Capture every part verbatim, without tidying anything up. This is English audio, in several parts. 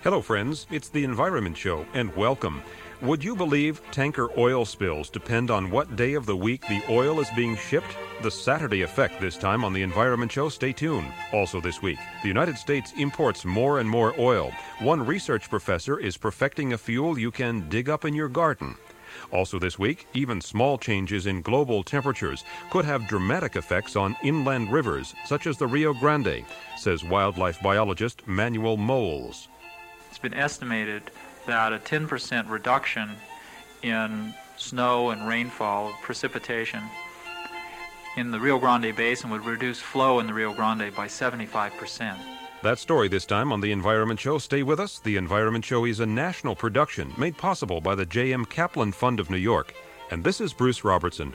Hello, friends. It's the Environment Show, and welcome. Would you believe tanker oil spills depend on what day of the week the oil is being shipped? The Saturday effect this time on the Environment Show. Stay tuned. Also this week, the United States imports more and more oil. One research professor is perfecting a fuel you can dig up in your garden. Also this week, even small changes in global temperatures could have dramatic effects on inland rivers, such as the Rio Grande, says wildlife biologist Manuel Moles. It's been estimated that a ten percent reduction in snow and rainfall, precipitation, in the Rio Grande Basin would reduce flow in the Rio Grande by seventy-five percent. That story this time on The Environment Show. Stay with us. The Environment Show is a national production made possible by the J M. Kaplan Fund of New York. And this is Bruce Robertson.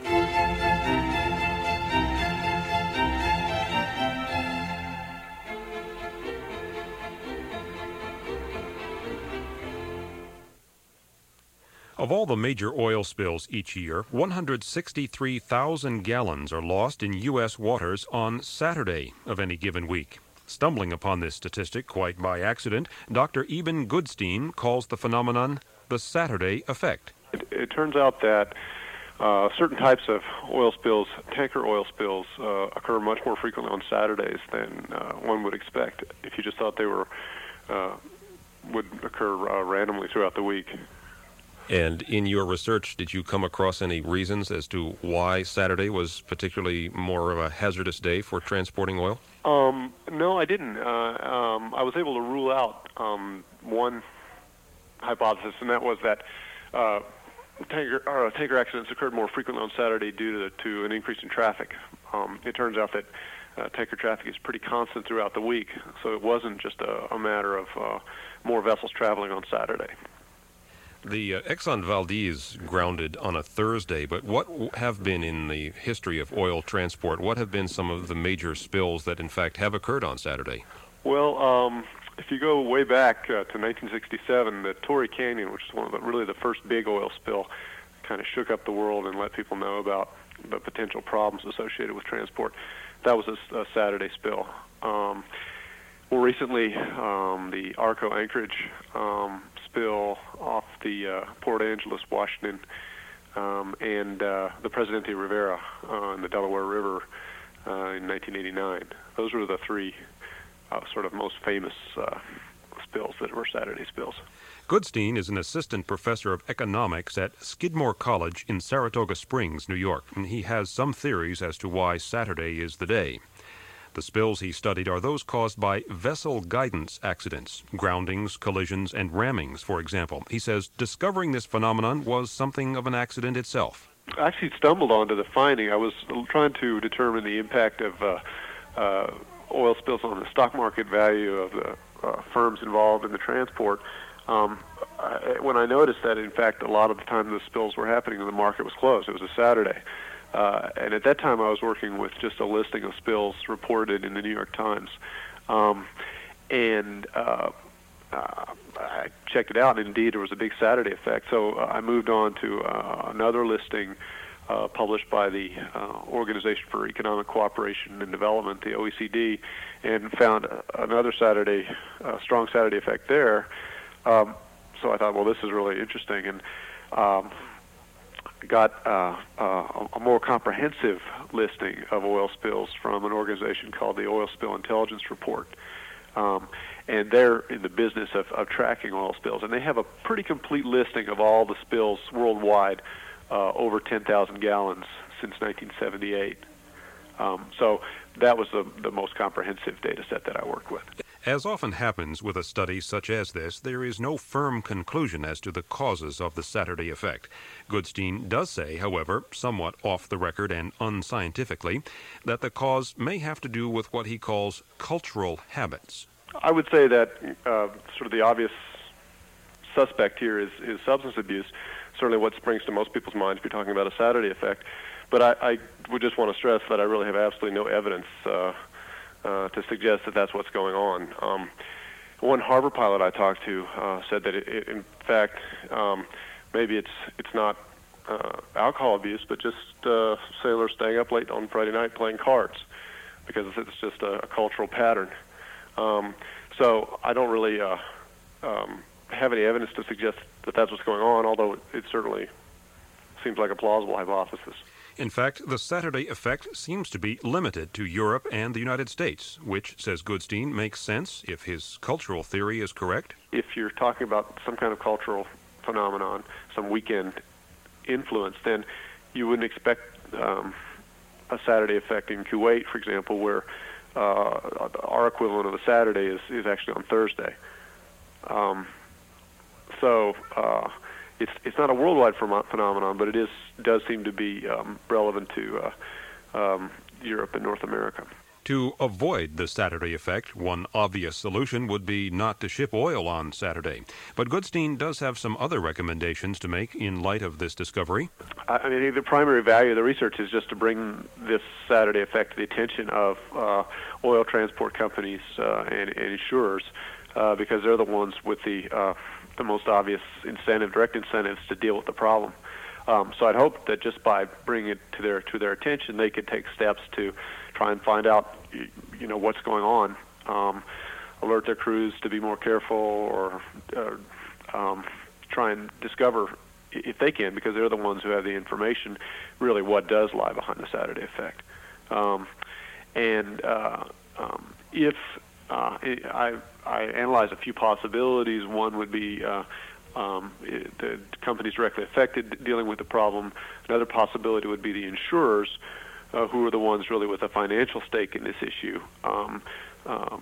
Of all the major oil spills each year, one hundred sixty-three thousand gallons are lost in U S waters on Saturday of any given week. Stumbling upon this statistic quite by accident, Doctor Eben Goodstein calls the phenomenon the Saturday effect. It, it turns out that uh, certain types of oil spills, tanker oil spills, uh, occur much more frequently on Saturdays than uh, one would expect if you just thought they were uh, would occur uh, randomly throughout the week. And in your research, did you come across any reasons as to why Saturday was particularly more of a hazardous day for transporting oil? Um, no, I didn't. Uh, um, I was able to rule out um, one hypothesis, and that was that uh, tanker, uh, tanker accidents occurred more frequently on Saturday due to, to an increase in traffic. Um, it turns out that uh, tanker traffic is pretty constant throughout the week, so it wasn't just a, a matter of uh, more vessels traveling on Saturday. The uh, Exxon Valdez grounded on a Thursday, but what have been in the history of oil transport, what have been some of the major spills that in fact have occurred on Saturday? Well, um, if you go way back uh, to nineteen sixty-seven, the Torrey Canyon, which is one of the really the first big oil spill, kind of shook up the world and let people know about the potential problems associated with transport. That was a, a Saturday spill. Um, more recently, um, the Arco Anchorage um, spill off the uh, Port Angeles, Washington, um, and uh, the Presidente Rivera uh, in the Delaware River uh, in nineteen eighty-nine. Those were the three uh, sort of most famous uh, spills that were Saturday spills. Goodstein is an assistant professor of economics at Skidmore College in Saratoga Springs, New York, and he has some theories as to why Saturday is the day. The spills he studied are those caused by vessel guidance accidents, groundings, collisions, and rammings, for example. He says discovering this phenomenon was something of an accident itself. I actually stumbled onto the finding. I was trying to determine the impact of uh, uh, oil spills on the stock market value of the uh, firms involved in the transport. Um, I, when I noticed that, in fact, a lot of the time the spills were happening, the market was closed. It was a Saturday. Uh, and at that time, I was working with just a listing of spills reported in the New York Times. Um, and uh, uh, I checked it out, and indeed, there was a big Saturday effect. So uh, I moved on to uh, another listing uh, published by the uh, Organization for Economic Cooperation and Development, the O E C D, and found uh, another Saturday, uh, strong Saturday effect there. Um, so I thought, well, this is really interesting. And um, got uh, uh, a more comprehensive listing of oil spills from an organization called the Oil Spill Intelligence Report. Um, and they're in the business of, of tracking oil spills. And they have a pretty complete listing of all the spills worldwide, uh, over ten thousand gallons since nineteen seventy-eight. Um, so that was the, the most comprehensive data set that I worked with. As often happens with a study such as this, there is no firm conclusion as to the causes of the Saturday effect. Goodstein does say, however, somewhat off the record and unscientifically, that the cause may have to do with what he calls cultural habits. I would say that uh, sort of the obvious suspect here is, is substance abuse, certainly what springs to most people's minds if you're talking about a Saturday effect. But I, I would just want to stress that I really have absolutely no evidence uh, uh, to suggest that that's what's going on. Um, one harbor pilot I talked to uh, said that, it, it, in fact, um, maybe it's it's not uh, alcohol abuse, but just uh, sailors staying up late on Friday night playing cards, because it's just a, a cultural pattern. Um, so I don't really uh, um, have any evidence to suggest that that's what's going on, although it, it certainly seems like a plausible hypothesis. In fact, the Saturday effect seems to be limited to Europe and the United States, which, says Goodstein, makes sense if his cultural theory is correct. If you're talking about some kind of cultural phenomenon, some weekend influence, then you wouldn't expect um, a Saturday effect in Kuwait, for example, where uh, our equivalent of a Saturday is, is actually on Thursday. Um, so uh, it's it's not a worldwide phenomenon, but it is does seem to be um, relevant to uh, um, Europe and North America. To avoid the Saturday effect, one obvious solution would be not to ship oil on Saturday. But Goodstein does have some other recommendations to make in light of this discovery. I mean, the primary value of the research is just to bring this Saturday effect to the attention of uh, oil transport companies uh, and, and insurers, uh, because they're the ones with the uh, the most obvious incentive, direct incentives to deal with the problem. Um, so I'd hope that just by bringing it to their to their attention, they could take steps to try and find out, you know, what's going on, um, alert their crews to be more careful, or uh, um, try and discover, if they can, because they're the ones who have the information, really what does lie behind the Saturday effect. Um, and uh, um, if uh, I, I analyze a few possibilities, one would be uh, Um, it, the companies directly affected dealing with the problem. Another possibility would be the insurers, uh, who are the ones really with a financial stake in this issue, um, uh,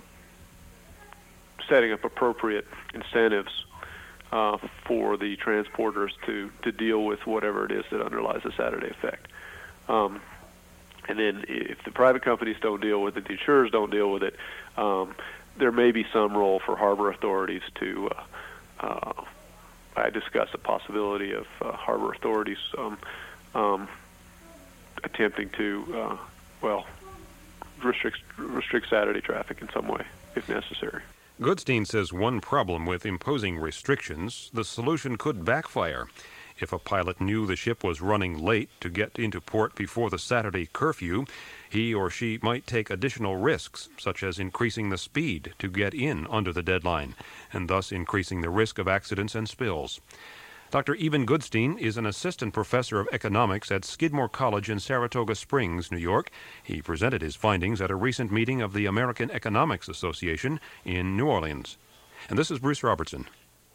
setting up appropriate incentives uh, for the transporters to, to deal with whatever it is that underlies the Saturday effect. Um, and then if the private companies don't deal with it, the insurers don't deal with it, um, there may be some role for harbor authorities to uh, uh, I discuss a possibility of uh, harbor authorities um, um, attempting to, uh, well, restrict, restrict Saturday traffic in some way, if necessary. Goodstein says one problem with imposing restrictions, the solution could backfire. If a pilot knew the ship was running late to get into port before the Saturday curfew, he or she might take additional risks, such as increasing the speed to get in under the deadline, and thus increasing the risk of accidents and spills. Doctor Eben Goodstein is an assistant professor of economics at Skidmore College in Saratoga Springs, New York. He presented his findings at a recent meeting of the American Economics Association in New Orleans. And this is Bruce Robertson.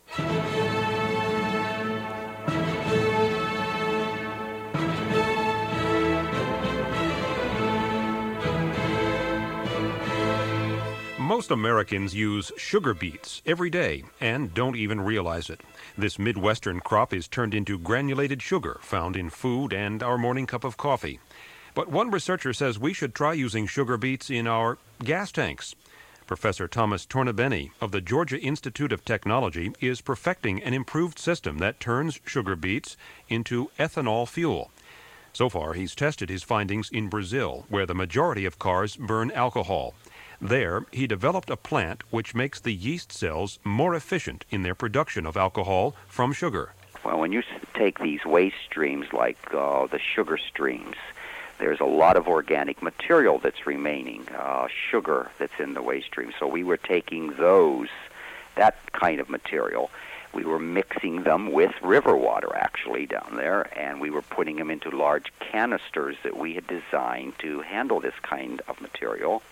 Most Americans use sugar beets every day and don't even realize it. This Midwestern crop is turned into granulated sugar found in food and our morning cup of coffee. But one researcher says we should try using sugar beets in our gas tanks. Professor Thomas Tornabene of the Georgia Institute of Technology is perfecting an improved system that turns sugar beets into ethanol fuel. So far, he's tested his findings in Brazil, where the majority of cars burn alcohol. There, he developed a plant which makes the yeast cells more efficient in their production of alcohol from sugar. Well, when you take these waste streams like uh, the sugar streams, there's a lot of organic material that's remaining, uh, sugar that's in the waste stream. So we were taking those, that kind of material, we were mixing them with river water actually down there, and we were putting them into large canisters that we had designed to handle this kind of material.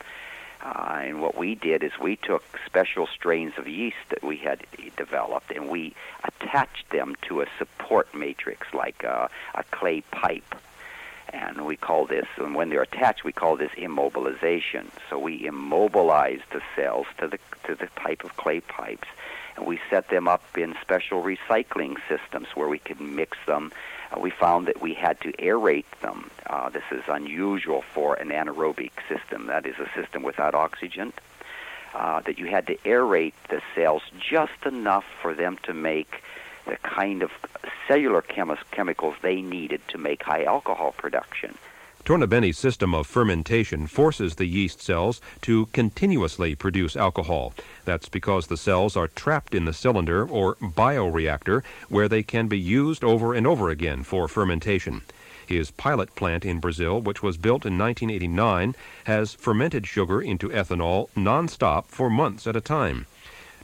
Uh, and what we did is we took special strains of yeast that we had developed, and we attached them to a support matrix like a, a clay pipe. And we call this, and when they're attached, we call this immobilization. So we immobilize the cells to the to the type of clay pipes, and we set them up in special recycling systems where we could mix them. Uh, we found that we had to aerate them. Uh, this is unusual for an anaerobic system. That is a system without oxygen. Uh, that you had to aerate the cells just enough for them to make the kind of cellular chemi- chemicals they needed to make high alcohol production. Tornabene's system of fermentation forces the yeast cells to continuously produce alcohol. That's because the cells are trapped in the cylinder or bioreactor, where they can be used over and over again for fermentation. His pilot plant in Brazil, which was built in nineteen eighty-nine, has fermented sugar into ethanol nonstop for months at a time.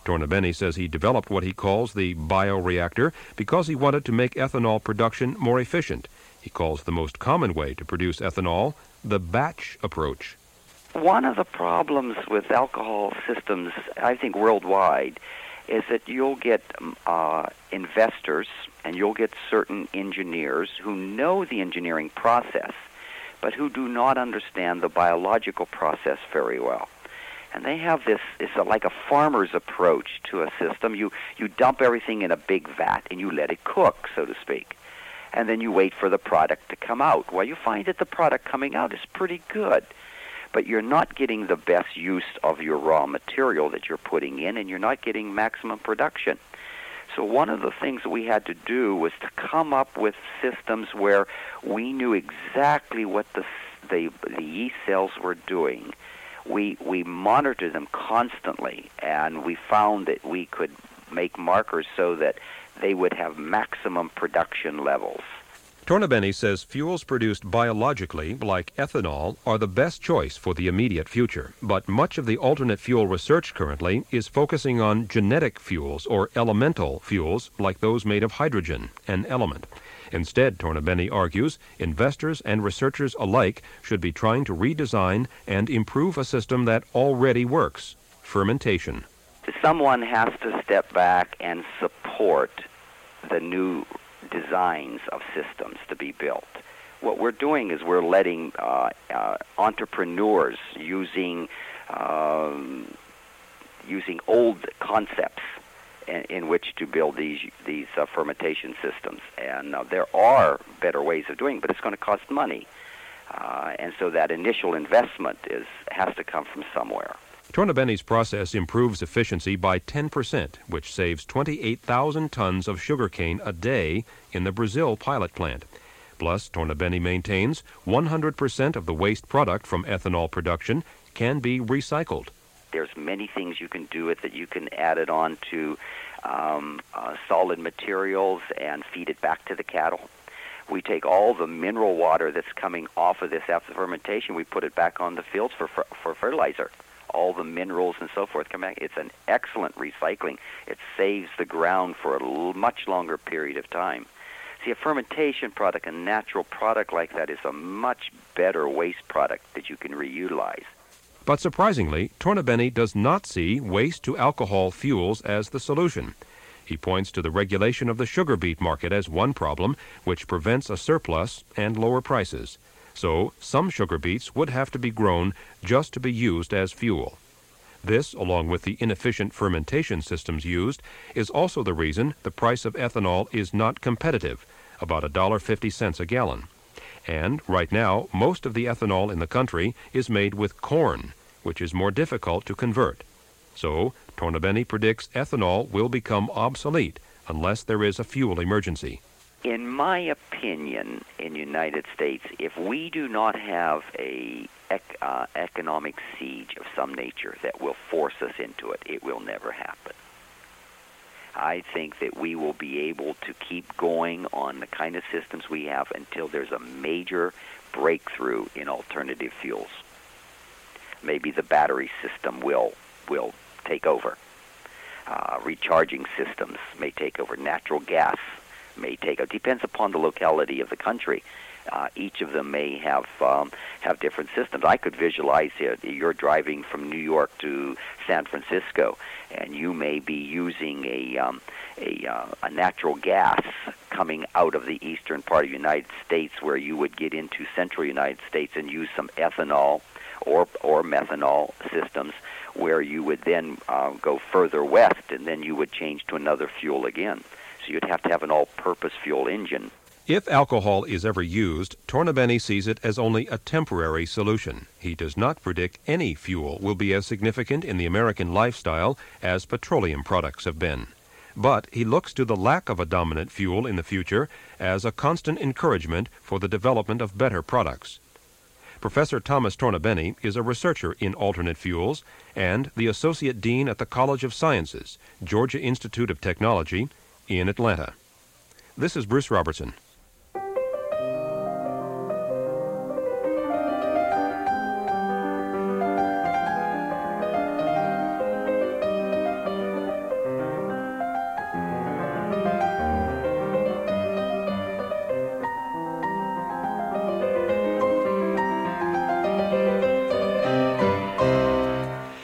Tornabene says he developed what he calls the bioreactor because he wanted to make ethanol production more efficient. He calls the most common way to produce ethanol the batch approach. One of the problems with alcohol systems, I think worldwide, is that you'll get uh, investors and you'll get certain engineers who know the engineering process, but who do not understand the biological process very well. And they have this, it's a, like a farmer's approach to a system. You, you dump everything in a big vat and you let it cook, so to speak. And then you wait for the product to come out. Well, you find that the product coming out is pretty good, but you're not getting the best use of your raw material that you're putting in, and you're not getting maximum production. So one of the things that we had to do was to come up with systems where we knew exactly what the the, the yeast cells were doing. We we monitored them constantly, and we found that we could make markers so that they would have maximum production levels. Tornabene says fuels produced biologically, like ethanol, are the best choice for the immediate future, but much of the alternate fuel research currently is focusing on genetic fuels or elemental fuels like those made of hydrogen, an element. Instead, Tornabene argues, investors and researchers alike should be trying to redesign and improve a system that already works, fermentation. Someone has to step back and support the new designs of systems to be built. What we're doing is we're letting uh, uh, entrepreneurs using um, using old concepts in, in which to build these these uh, fermentation systems. And uh, there are better ways of doing it, but it's going to cost money. Uh, and so that initial investment is has to come from somewhere. Tornabene's process improves efficiency by ten percent, which saves twenty-eight thousand tons of sugarcane a day in the Brazil pilot plant. Plus, Tornabene maintains one hundred percent of the waste product from ethanol production can be recycled. There's many things you can do with it. You can add it on to um, uh, solid materials and feed it back to the cattle. We take all the mineral water that's coming off of this after fermentation, we put it back on the fields for for fertilizer. All the minerals and so forth come back. It's an excellent recycling. It saves the ground for a l- much longer period of time. See, a fermentation product, a natural product like that, is a much better waste product that you can reutilize. But surprisingly, Tornabene does not see waste-to-alcohol fuels as the solution. He points to the regulation of the sugar beet market as one problem, which prevents a surplus and lower prices. So, some sugar beets would have to be grown just to be used as fuel. This, along with the inefficient fermentation systems used, is also the reason the price of ethanol is not competitive, about one dollar and fifty cents a gallon. And, right now, most of the ethanol in the country is made with corn, which is more difficult to convert. So, Tornabene predicts ethanol will become obsolete unless there is a fuel emergency. In my opinion, in the United States, if we do not have a ec- uh, economic siege of some nature that will force us into it, it will never happen. I think that we will be able to keep going on the kind of systems we have until there's a major breakthrough in alternative fuels. Maybe the battery system will will take over. Uh, recharging systems may take over. Natural gas may take it depends upon the locality of the country. Uh, each of them may have um, have different systems. I could visualize it. You're driving from New York to San Francisco, and you may be using a um, a, uh, a natural gas coming out of the eastern part of the United States, where you would get into central United States and use some ethanol or or methanol systems, where you would then uh, go further west, and then you would change to another fuel again. So you'd have to have an all-purpose fuel engine. If alcohol is ever used, Tornabene sees it as only a temporary solution. He does not predict any fuel will be as significant in the American lifestyle as petroleum products have been. But he looks to the lack of a dominant fuel in the future as a constant encouragement for the development of better products. Professor Thomas Tornabene is a researcher in alternate fuels and the Associate Dean at the College of Sciences, Georgia Institute of Technology, in Atlanta. This is Bruce Robertson.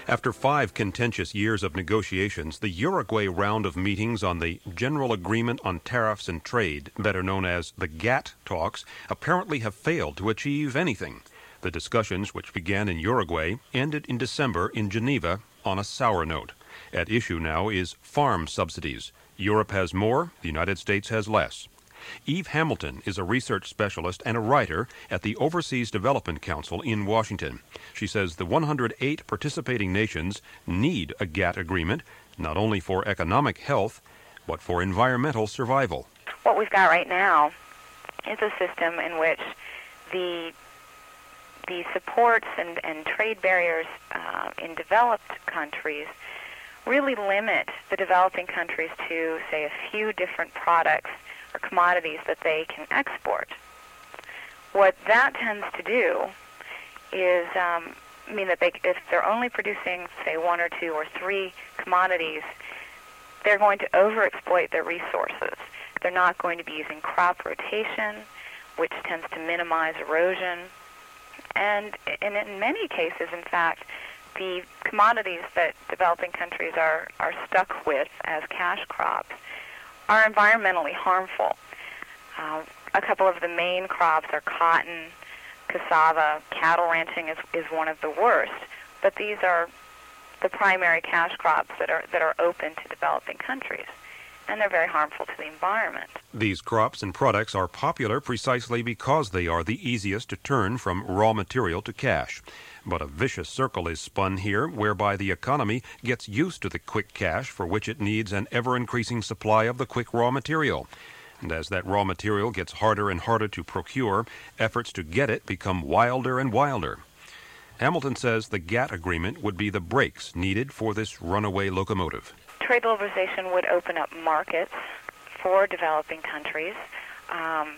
After five contentious years of negotiations, the Uruguay round of meetings on the General Agreement on Tariffs and Trade, better known as the GATT talks, apparently have failed to achieve anything. The discussions, which began in Uruguay, ended in December in Geneva on a sour note. At issue now is farm subsidies. Europe has more, the United States has less. Eve Hamilton is a research specialist and a writer at the Overseas Development Council in Washington. She says the one hundred eight participating nations need a GATT agreement, not only for economic health, but for environmental survival. What we've got right now is a system in which the the supports and, and trade barriers uh, in developed countries really limit the developing countries to, say, a few different products or commodities that they can export. What that tends to do is um, mean that they, if they're only producing, say, one or two or three commodities, they're going to overexploit their resources. They're not going to be using crop rotation, which tends to minimize erosion. And, and in many cases, in fact, the commodities that developing countries are, are stuck with as cash crops are environmentally harmful. Uh, a couple of the main crops are cotton, cassava. Cattle ranching is, is one of the worst, but these are the primary cash crops that are that are open to developing countries, and they're very harmful to the environment. These crops and products are popular precisely because they are the easiest to turn from raw material to cash. But a vicious circle is spun here, whereby the economy gets used to the quick cash for which it needs an ever-increasing supply of the quick raw material. And as that raw material gets harder and harder to procure, efforts to get it become wilder and wilder. Hamilton says the GATT agreement would be the brakes needed for this runaway locomotive. Trade liberalization would open up markets for developing countries. Um,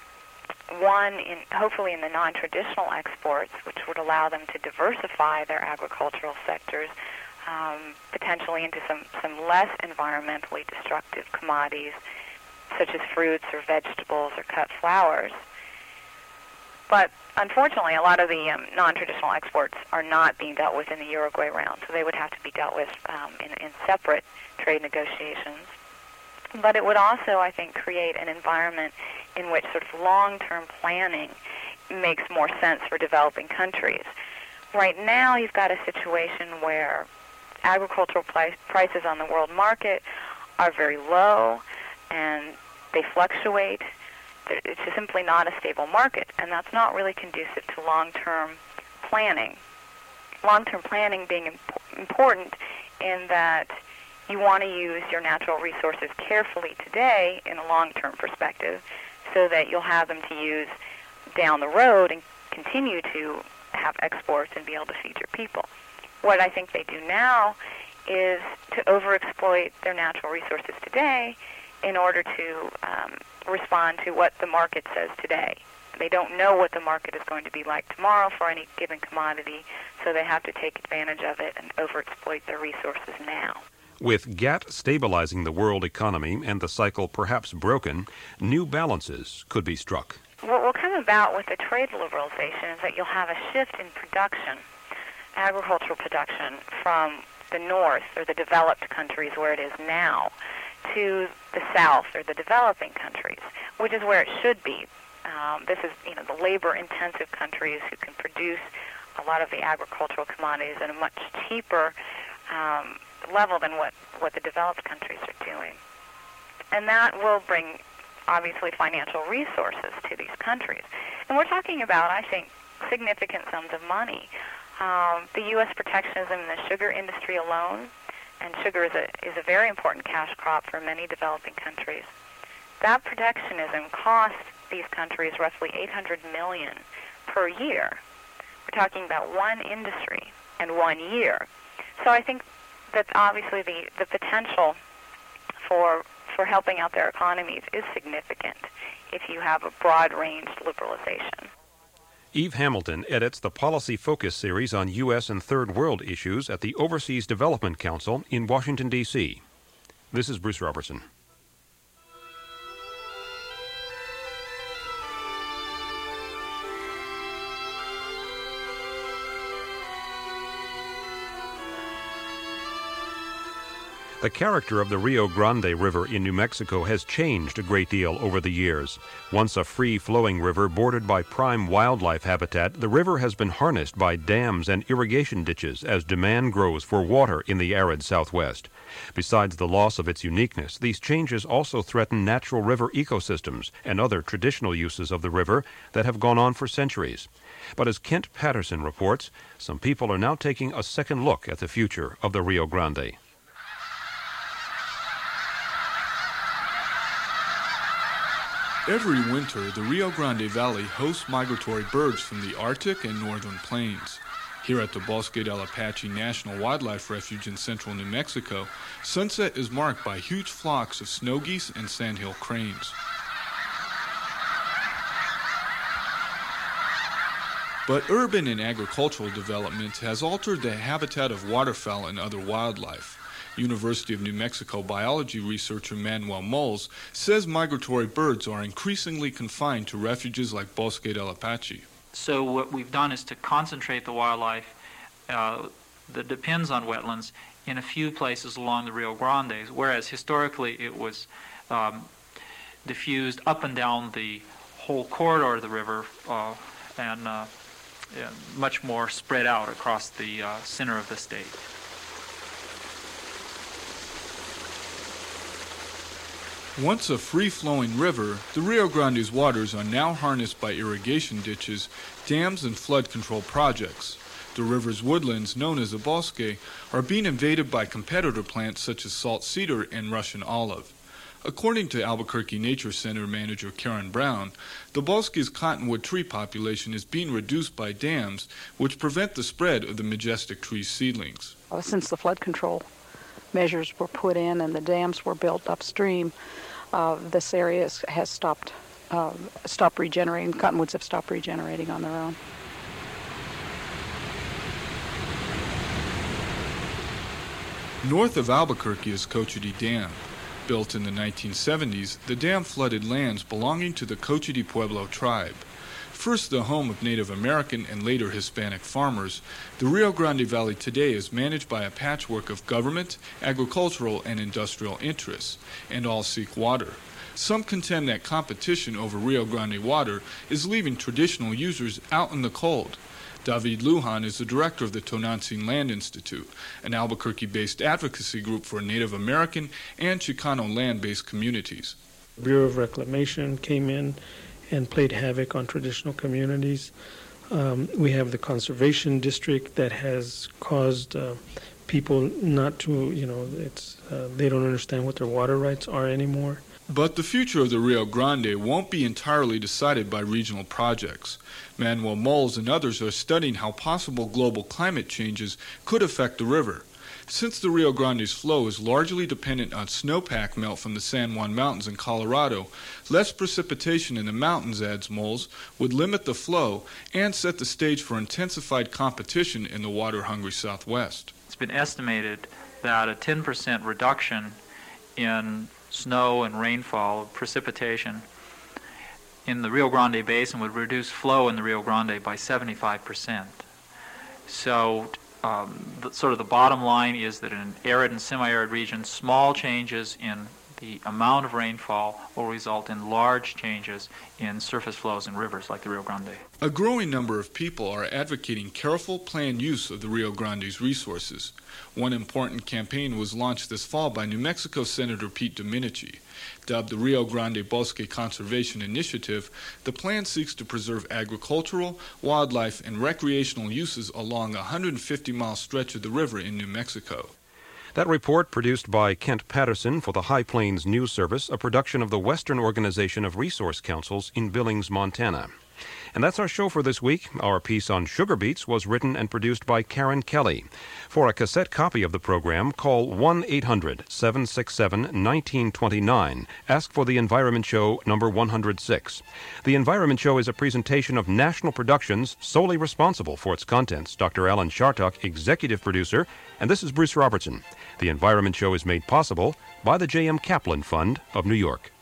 One, in, hopefully in the non-traditional exports, which would allow them to diversify their agricultural sectors, um, potentially into some, some less environmentally destructive commodities, such as fruits or vegetables or cut flowers. But unfortunately, a lot of the um, non-traditional exports are not being dealt with in the Uruguay round, so they would have to be dealt with um, in, in separate trade negotiations. But it would also, I think, create an environment in which sort of long-term planning makes more sense for developing countries. Right now, you've got a situation where agricultural price, prices on the world market are very low, and they fluctuate. It's just simply not a stable market, and that's not really conducive to long-term planning. Long-term planning being imp- important in that you want to use your natural resources carefully today in a long-term perspective so that you'll have them to use down the road and continue to have exports and be able to feed your people. What I think they do now is to overexploit their natural resources today in order to um, respond to what the market says today. They don't know what the market is going to be like tomorrow for any given commodity, so they have to take advantage of it and overexploit their resources now. With GATT stabilizing the world economy and the cycle perhaps broken, new balances could be struck. What will come about with the trade liberalization is that you'll have a shift in production, agricultural production, from the north or the developed countries where it is now to the south or the developing countries, which is where it should be. Um, this is, you know, the labor-intensive countries who can produce a lot of the agricultural commodities at a much cheaper um, level than what, what the developed countries are doing. And that will bring, obviously, financial resources to these countries. And we're talking about, I think, significant sums of money. Um, the U S protectionism in the sugar industry alone, and sugar is a, is a very important cash crop for many developing countries, that protectionism costs these countries roughly eight hundred million dollars per year. We're talking about one industry and one year. So I think that obviously the, the potential for for helping out their economies is significant if you have a broad-ranged liberalization. Eve Hamilton edits the Policy Focus series on U S and Third World issues at the Overseas Development Council in Washington, D C This is Bruce Robertson. The character of the Rio Grande River in New Mexico has changed a great deal over the years. Once a free-flowing river bordered by prime wildlife habitat, the river has been harnessed by dams and irrigation ditches as demand grows for water in the arid Southwest. Besides the loss of its uniqueness, these changes also threaten natural river ecosystems and other traditional uses of the river that have gone on for centuries. But as Kent Patterson reports, some people are now taking a second look at the future of the Rio Grande. Every winter, the Rio Grande Valley hosts migratory birds from the Arctic and northern plains. Here at the Bosque del Apache National Wildlife Refuge in central New Mexico, sunset is marked by huge flocks of snow geese and sandhill cranes. But urban and agricultural development has altered the habitat of waterfowl and other wildlife. University of New Mexico biology researcher Manuel Moles says migratory birds are increasingly confined to refuges like Bosque del Apache. So what we've done is to concentrate the wildlife uh, that depends on wetlands in a few places along the Rio Grande, whereas historically it was um, diffused up and down the whole corridor of the river uh, and uh, yeah, much more spread out across the uh, center of the state. Once a free-flowing river, the Rio Grande's waters are now harnessed by irrigation ditches, dams, and flood control projects. The river's woodlands, known as the Bosque, are being invaded by competitor plants such as salt cedar and Russian olive. According to Albuquerque Nature Center manager Karen Brown, the Bosque's cottonwood tree population is being reduced by dams, which prevent the spread of the majestic tree seedlings. Since the flood control measures were put in and the dams were built upstream, uh, this area has stopped, uh, stopped regenerating. Cottonwoods have stopped regenerating on their own. North of Albuquerque is Cochiti Dam. Built in the nineteen seventies, the dam flooded lands belonging to the Cochiti Pueblo tribe. First the home of Native American and later Hispanic farmers, the Rio Grande Valley today is managed by a patchwork of government, agricultural, and industrial interests, and all seek water. Some contend that competition over Rio Grande water is leaving traditional users out in the cold. David Lujan is the director of the Tonantzin Land Institute, an Albuquerque-based advocacy group for Native American and Chicano land-based communities. The Bureau of Reclamation came in and played havoc on traditional communities. Um, we have the Conservation District that has caused uh, people not to, you know, it's uh, they don't understand what their water rights are anymore. But the future of the Rio Grande won't be entirely decided by regional projects. Manuel Moles and others are studying how possible global climate changes could affect the river. Since the Rio Grande's flow is largely dependent on snowpack melt from the San Juan Mountains in Colorado, less precipitation in the mountains, adds Moles, would limit the flow and set the stage for intensified competition in the water-hungry Southwest. It's been estimated that a ten percent reduction in snow and rainfall, precipitation, in the Rio Grande Basin would reduce flow in the Rio Grande by seventy-five percent. So um, the, sort of the bottom line is that in an arid and semi-arid region, small changes in the amount of rainfall will result in large changes in surface flows in rivers like the Rio Grande. A growing number of people are advocating careful, planned use of the Rio Grande's resources. One important campaign was launched this fall by New Mexico Senator Pete Domenici. Dubbed the Rio Grande Bosque Conservation Initiative, the plan seeks to preserve agricultural, wildlife, and recreational uses along a one hundred fifty mile stretch of the river in New Mexico. That report, produced by Kent Patterson for the High Plains News Service, a production of the Western Organization of Resource Councils in Billings, Montana. And that's our show for this week. Our piece on sugar beets was written and produced by Karen Kelly. For a cassette copy of the program, call one eight hundred, seven six seven, one nine two nine. Ask for The Environment Show, number one hundred six. The Environment Show is a presentation of National Productions, solely responsible for its contents. Doctor Alan Chartock, executive producer, and this is Bruce Robertson. The Environment Show is made possible by the J M Kaplan Fund of New York.